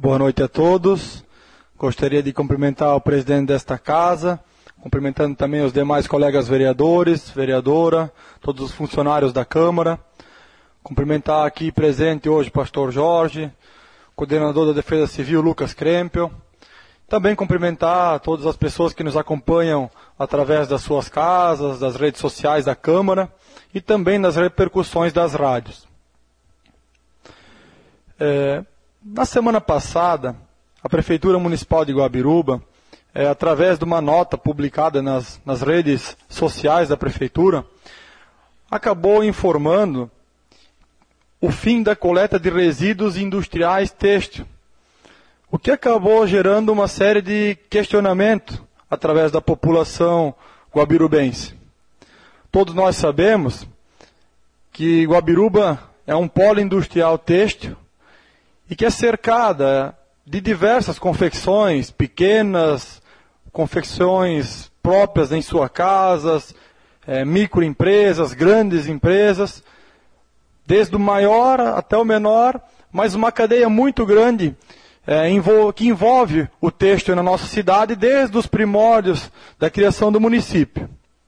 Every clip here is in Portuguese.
Boa noite a todos. Gostaria de cumprimentar o presidente desta casa, cumprimentando também os demais colegas vereadores, vereadora, todos os funcionários da Câmara. Cumprimentar aqui presente hoje o pastor Jorge, coordenador da Defesa Civil Lucas Krempel. Também cumprimentar todas as pessoas que nos acompanham através das suas casas, das redes sociais da Câmara e também nas repercussões das rádios. Na semana passada, a Prefeitura Municipal de Guabiruba, através de uma nota publicada nas redes sociais da Prefeitura, acabou informando o fim da coleta de resíduos industriais têxtil, o que acabou gerando uma série de questionamentos através da população guabirubense. Todos nós sabemos que Guabiruba é um polo industrial têxtil e que é cercada de diversas confecções, pequenas, confecções próprias em suas casas, microempresas, grandes empresas, desde o maior até o menor, mas uma cadeia muito grande que envolve o têxtil na nossa cidade desde os primórdios da criação do município.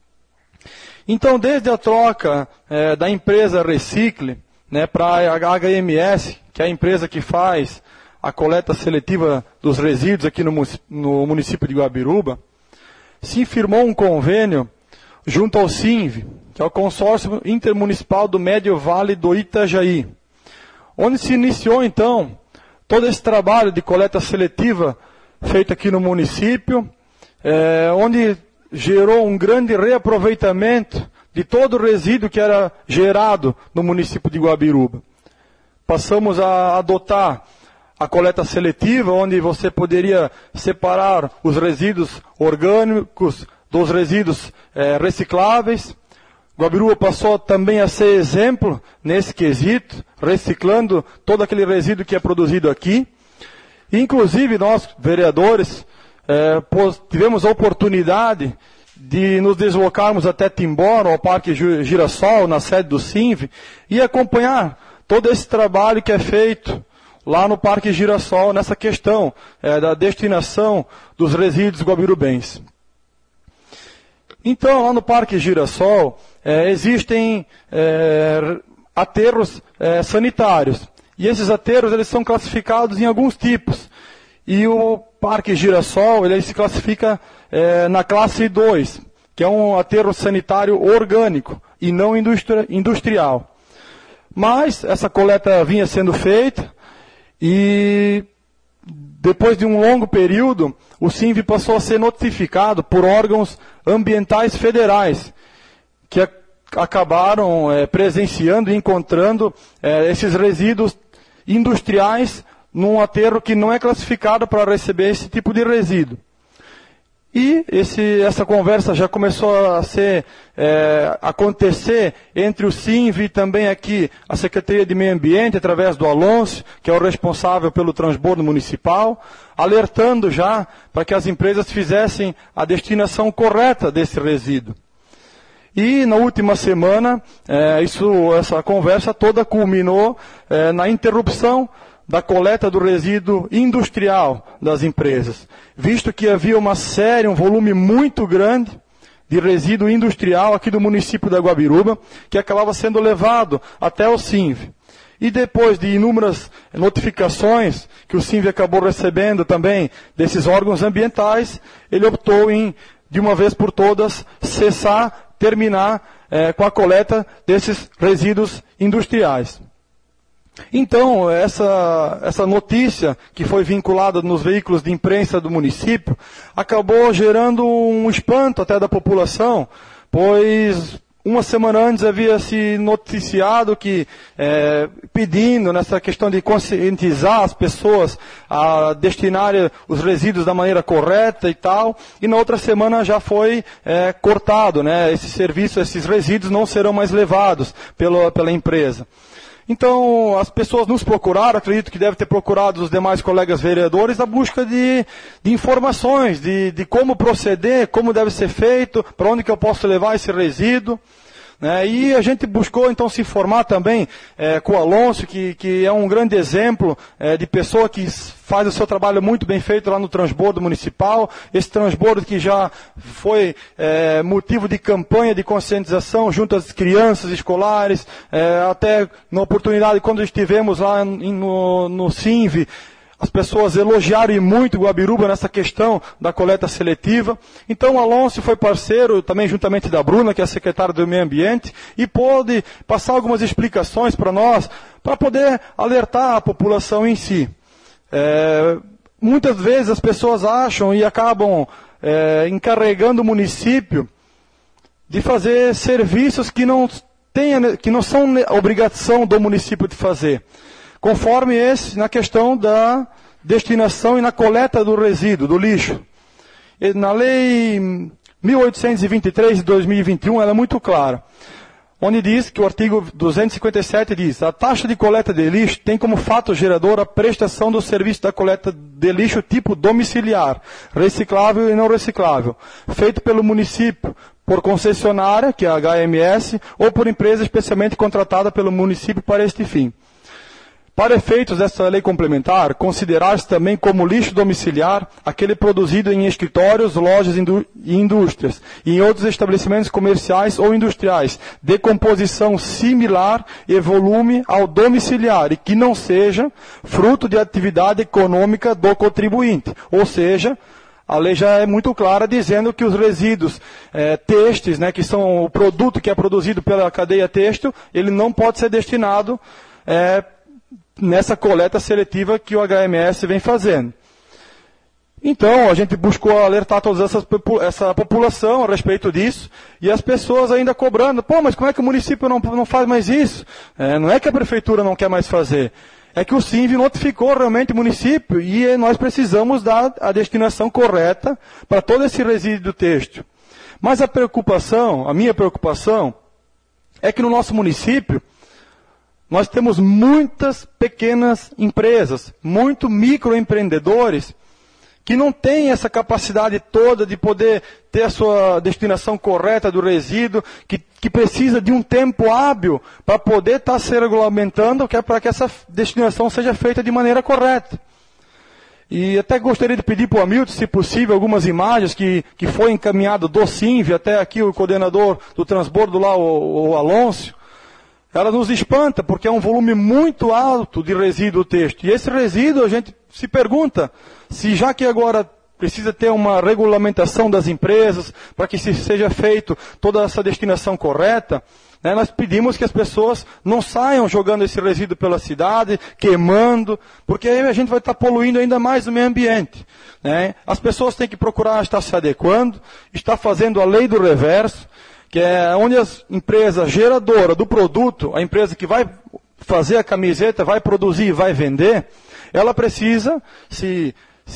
Então, desde a troca da empresa Recicle para a HMS, que é a empresa que faz a coleta seletiva dos resíduos aqui no município de Guabiruba, se firmou um convênio junto ao CINV, que é o Consórcio Intermunicipal do Médio Vale do Itajaí, onde se iniciou então todo esse trabalho de coleta seletiva feito aqui no município, onde gerou um grande reaproveitamento de todo o resíduo que era gerado no município de Guabiruba. Passamos a adotar a coleta seletiva, onde você poderia separar os resíduos orgânicos dos resíduos recicláveis. Guabiruba passou também a ser exemplo nesse quesito, reciclando todo aquele resíduo que é produzido aqui. Inclusive, nós, vereadores, tivemos a oportunidade de nos deslocarmos até Timbó, ao Parque Girassol, na sede do CINV, e acompanhar todo esse trabalho que é feito lá no Parque Girassol, nessa questão da destinação dos resíduos guabirubenses. Então, lá no Parque Girassol, existem aterros sanitários. E esses aterros eles são classificados em alguns tipos. E o Parque Girassol ele se classifica na classe 2, que é um aterro sanitário orgânico e não industrial. Mas essa coleta vinha sendo feita e depois de um longo período, o CINV passou a ser notificado por órgãos ambientais federais, que acabaram presenciando e encontrando esses resíduos industriais num aterro que não é classificado para receber esse tipo de resíduo. E essa conversa já começou a acontecer entre o CINV e também aqui a Secretaria de Meio Ambiente, através do Alonso, que é o responsável pelo transbordo municipal, alertando já para que as empresas fizessem a destinação correta desse resíduo. E na última semana, essa conversa toda culminou na interrupção da coleta do resíduo industrial das empresas, visto que havia um volume muito grande de resíduo industrial aqui do município da Guabiruba, que acabava sendo levado até o CINV. E depois de inúmeras notificações que o CINV acabou recebendo também desses órgãos ambientais, ele optou em, de uma vez por todas, terminar com a coleta desses resíduos industriais. Então, essa notícia que foi vinculada nos veículos de imprensa do município acabou gerando um espanto até da população, pois uma semana antes havia se noticiado que, pedindo nessa questão de conscientizar as pessoas a destinarem os resíduos da maneira correta e tal, e na outra semana já foi cortado, esse serviço, esses resíduos não serão mais levados pela empresa. Então, as pessoas nos procuraram, acredito que devem ter procurado os demais colegas vereadores, na busca de informações, de como proceder, como deve ser feito, para onde que eu posso levar esse resíduo. né? E a gente buscou então se informar também com o Alonso, que é um grande exemplo de pessoa que faz o seu trabalho muito bem feito lá no transbordo municipal. Esse transbordo que já foi motivo de campanha de conscientização junto às crianças escolares, até na oportunidade quando estivemos lá no CINV, as pessoas elogiaram e muito Guabiruba nessa questão da coleta seletiva. Então o Alonso foi parceiro, também juntamente da Bruna, que é a secretária do Meio Ambiente, e pôde passar algumas explicações para nós, para poder alertar a população em si. Muitas vezes as pessoas acham e acabam encarregando o município de fazer serviços que não são obrigação do município de fazer. Conforme esse, na questão da destinação e na coleta do resíduo, do lixo. Na lei 1823 de 2021, ela é muito clara, onde diz que o artigo 257 diz: a taxa de coleta de lixo tem como fato gerador a prestação do serviço da coleta de lixo tipo domiciliar, reciclável e não reciclável, feito pelo município, por concessionária, que é a HMS, ou por empresa especialmente contratada pelo município para este fim. Para efeitos dessa lei complementar, considerar-se também como lixo domiciliar aquele produzido em escritórios, lojas e indústrias, e em outros estabelecimentos comerciais ou industriais, de composição similar e volume ao domiciliar, e que não seja fruto de atividade econômica do contribuinte. Ou seja, a lei já é muito clara dizendo que os resíduos têxteis, né, que são o produto que é produzido pela cadeia têxtil, ele não pode ser destinado nessa coleta seletiva que o HMS vem fazendo. Então, a gente buscou alertar toda essa população a respeito disso, e as pessoas ainda cobrando: pô, mas como é que o município não faz mais isso? Não é que a prefeitura não quer mais fazer, é que o CINV notificou realmente o município, e nós precisamos dar a destinação correta para todo esse resíduo têxtil. Mas a minha preocupação, é que no nosso município, nós temos muitas pequenas empresas, muito microempreendedores, que não têm essa capacidade toda de poder ter a sua destinação correta do resíduo, que precisa de um tempo hábil para poder estar se regulamentando, para que essa destinação seja feita de maneira correta. E até gostaria de pedir para o Hamilton, se possível, algumas imagens que foi encaminhado do CINV, até aqui o coordenador do transbordo lá, o Alonso. Ela nos espanta, porque é um volume muito alto de resíduo têxtil. E esse resíduo, a gente se pergunta, se já que agora precisa ter uma regulamentação das empresas, para que seja feito toda essa destinação correta, né, nós pedimos que as pessoas não saiam jogando esse resíduo pela cidade, queimando, porque aí a gente vai estar poluindo ainda mais o meio ambiente. Né? As pessoas têm que procurar estar se adequando, estar fazendo a lei do reverso, que é onde a empresa geradora do produto, a empresa que vai fazer a camiseta, vai produzir e vai vender, ela precisa se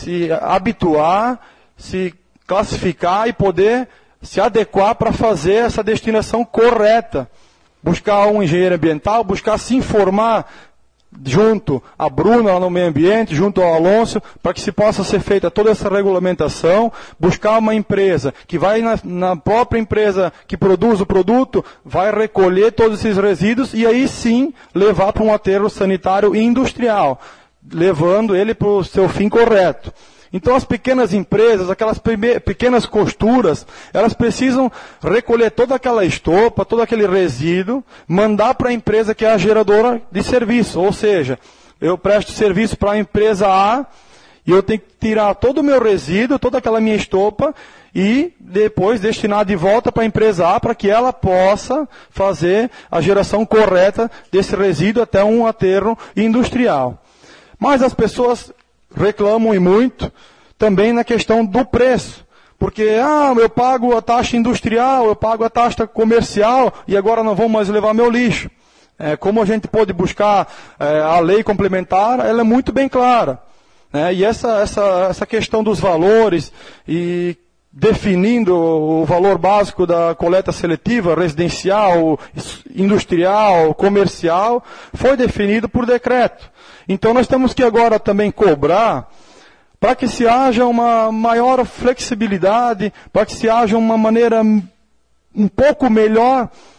habituar, se classificar e poder se adequar para fazer essa destinação correta. Buscar um engenheiro ambiental, buscar se informar junto à Bruna, lá no meio ambiente, junto ao Alonso, para que se possa ser feita toda essa regulamentação, buscar uma empresa que vai na própria empresa que produz o produto, vai recolher todos esses resíduos e aí sim levar para um aterro sanitário industrial, levando ele para o seu fim correto. Então as pequenas empresas, aquelas pequenas costuras, elas precisam recolher toda aquela estopa, todo aquele resíduo, mandar para a empresa que é a geradora de serviço. Ou seja, eu presto serviço para a empresa A e eu tenho que tirar todo o meu resíduo, toda aquela minha estopa e depois destinar de volta para a empresa A para que ela possa fazer a geração correta desse resíduo até um aterro industrial. Mas as pessoas reclamam e muito também na questão do preço. Porque, eu pago a taxa industrial, eu pago a taxa comercial e agora não vou mais levar meu lixo. Como a gente pode buscar a lei complementar, ela é muito bem clara. E essa questão dos valores e definindo o valor básico da coleta seletiva, residencial, industrial, comercial, foi definido por decreto. Então nós temos que agora também cobrar para que se haja uma maior flexibilidade, para que se haja uma maneira um pouco melhor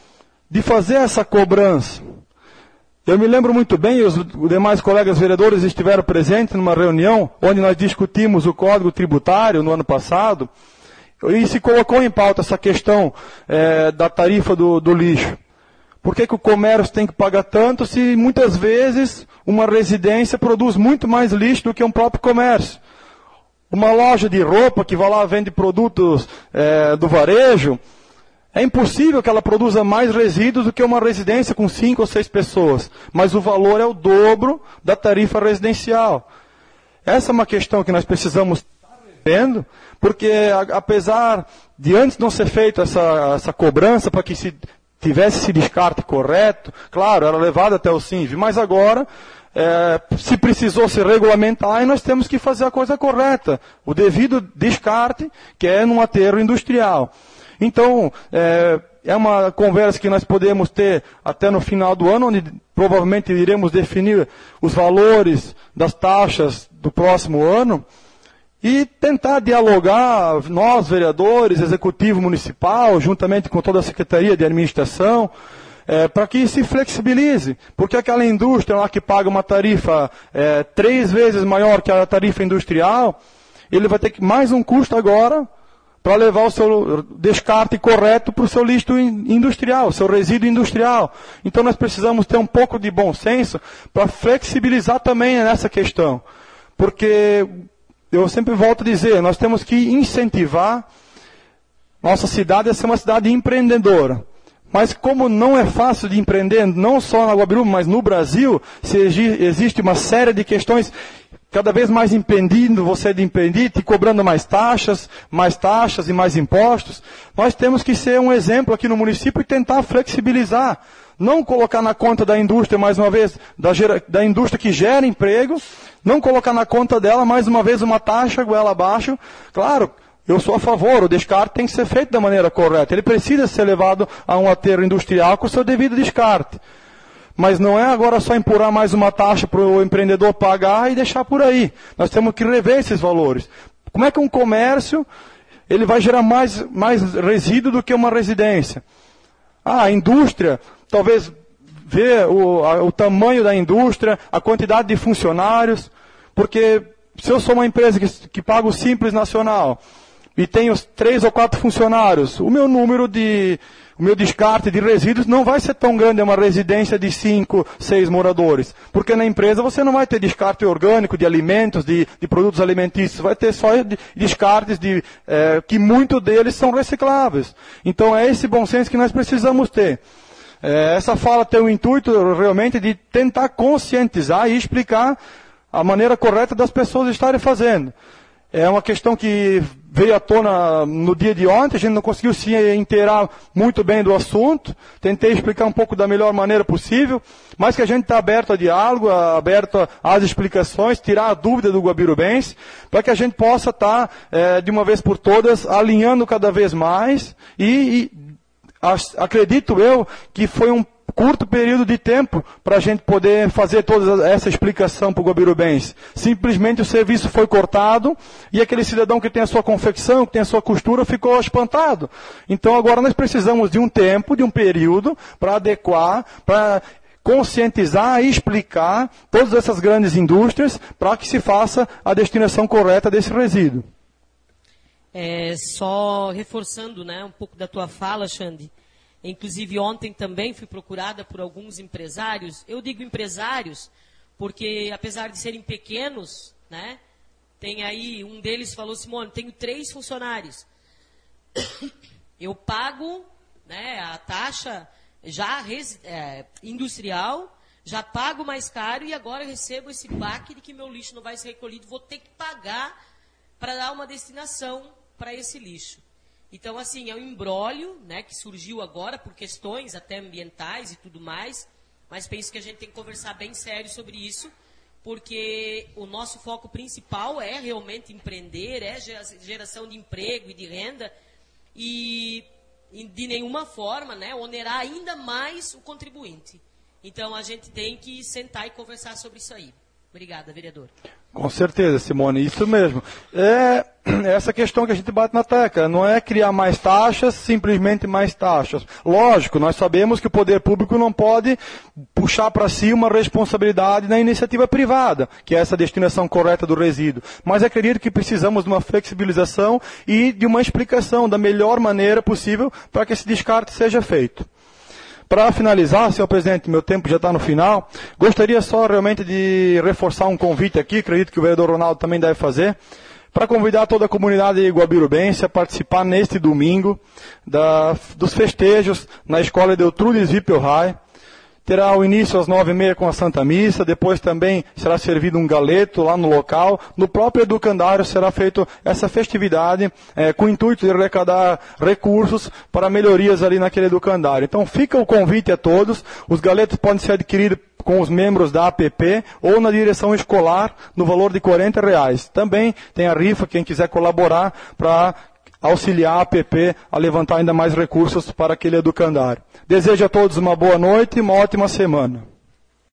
de fazer essa cobrança. Eu me lembro muito bem, os demais colegas vereadores estiveram presentes numa reunião onde nós discutimos o Código Tributário no ano passado e se colocou em pauta essa questão da tarifa do lixo. Por que o comércio tem que pagar tanto se muitas vezes uma residência produz muito mais lixo do que um próprio comércio? Uma loja de roupa que vai lá e vende produtos do varejo, é impossível que ela produza mais resíduos do que uma residência com 5 ou 6 pessoas. Mas o valor é o dobro da tarifa residencial. Essa é uma questão que nós precisamos estar vendo, porque apesar de antes não ser feita essa cobrança para que se tivesse esse descarte correto, claro, era levado até o SINV, mas agora se precisou se regulamentar e nós temos que fazer a coisa correta, o devido descarte, que é num aterro industrial. Então, é uma conversa que nós podemos ter até no final do ano, onde provavelmente iremos definir os valores das taxas do próximo ano e tentar dialogar, nós, vereadores, executivo municipal, juntamente com toda a Secretaria de Administração, para que se flexibilize. Porque aquela indústria lá que paga uma tarifa 3 vezes maior que a tarifa industrial, ele vai ter mais um custo agora para levar o seu descarte correto para o seu lixo industrial, o seu resíduo industrial. Então nós precisamos ter um pouco de bom senso para flexibilizar também nessa questão. Porque, eu sempre volto a dizer, nós temos que incentivar nossa cidade a ser uma cidade empreendedora. Mas como não é fácil de empreender, não só na Guabiruba, mas no Brasil, existe uma série de questões cada vez mais impedindo você de empreender, te cobrando mais taxas e mais impostos. Nós temos que ser um exemplo aqui no município e tentar flexibilizar. Não colocar na conta da indústria, mais uma vez, da indústria que gera emprego, não colocar na conta dela, mais uma vez, uma taxa goela abaixo. Claro, eu sou a favor, o descarte tem que ser feito da maneira correta. Ele precisa ser levado a um aterro industrial com o seu devido descarte. Mas não é agora só empurrar mais uma taxa para o empreendedor pagar e deixar por aí. Nós temos que rever esses valores. Como é que um comércio ele vai gerar mais resíduo do que uma residência? A indústria, talvez ver o tamanho da indústria, a quantidade de funcionários, porque se eu sou uma empresa que paga o Simples Nacional e tenho 3 ou 4 funcionários, o meu descarte de resíduos não vai ser tão grande, é uma residência de 5, 6 moradores. Porque na empresa você não vai ter descarte orgânico de alimentos, de produtos alimentícios, vai ter só descartes que muitos deles são recicláveis. Então é esse bom senso que nós precisamos ter. Essa fala tem o intuito realmente de tentar conscientizar e explicar a maneira correta das pessoas estarem fazendo. É uma questão que veio à tona no dia de ontem, a gente não conseguiu se inteirar muito bem do assunto, tentei explicar um pouco da melhor maneira possível, mas que a gente está aberto a diálogo, aberto às explicações, tirar a dúvida do guabirubense, para que a gente possa estar, de uma vez por todas, alinhando cada vez mais e acredito eu que foi um curto período de tempo para a gente poder fazer toda essa explicação para o guabirubense. Simplesmente o serviço foi cortado e aquele cidadão que tem a sua confecção, que tem a sua costura, ficou espantado. Então agora nós precisamos de um tempo, de um período para adequar, para conscientizar e explicar todas essas grandes indústrias para que se faça a destinação correta desse resíduo. Só reforçando, né, um pouco da tua fala, Xande. Inclusive, ontem também fui procurada por alguns empresários. Eu digo empresários porque, apesar de serem pequenos, né, tem aí, um deles falou, Simone, tenho 3 funcionários. Eu pago, né, a taxa já industrial, já pago mais caro e agora recebo esse baque de que meu lixo não vai ser recolhido, vou ter que pagar para dar uma destinação para esse lixo. Então, assim, é um imbróglio, né, que surgiu agora por questões até ambientais e tudo mais, mas penso que a gente tem que conversar bem sério sobre isso, porque o nosso foco principal é realmente empreender, é geração de emprego e de renda, e de nenhuma forma, né, onerar ainda mais o contribuinte. Então, a gente tem que sentar e conversar sobre isso aí. Obrigada, vereador. Com certeza, Simone, isso mesmo. essa questão que a gente bate na tecla. Não é criar mais taxas, simplesmente mais taxas. Lógico, nós sabemos que o poder público não pode puxar para si uma responsabilidade na iniciativa privada, que é essa destinação correta do resíduo. Mas acredito que precisamos de uma flexibilização e de uma explicação da melhor maneira possível para que esse descarte seja feito. Para finalizar, senhor presidente, meu tempo já está no final, gostaria só realmente de reforçar um convite aqui, acredito que o vereador Ronaldo também deve fazer, para convidar toda a comunidade guabirubense a participar neste domingo dos festejos na escola Deutrudes Wippelhai. Terá o início às 9h30 com a Santa Missa, depois também será servido um galeto lá no local. No próprio educandário será feita essa festividade com o intuito de arrecadar recursos para melhorias ali naquele educandário. Então fica o convite a todos, os galetos podem ser adquiridos com os membros da APP ou na direção escolar no valor de R$40. Também tem a rifa, quem quiser colaborar para auxiliar a APP a levantar ainda mais recursos para aquele educandário. Desejo a todos uma boa noite e uma ótima semana.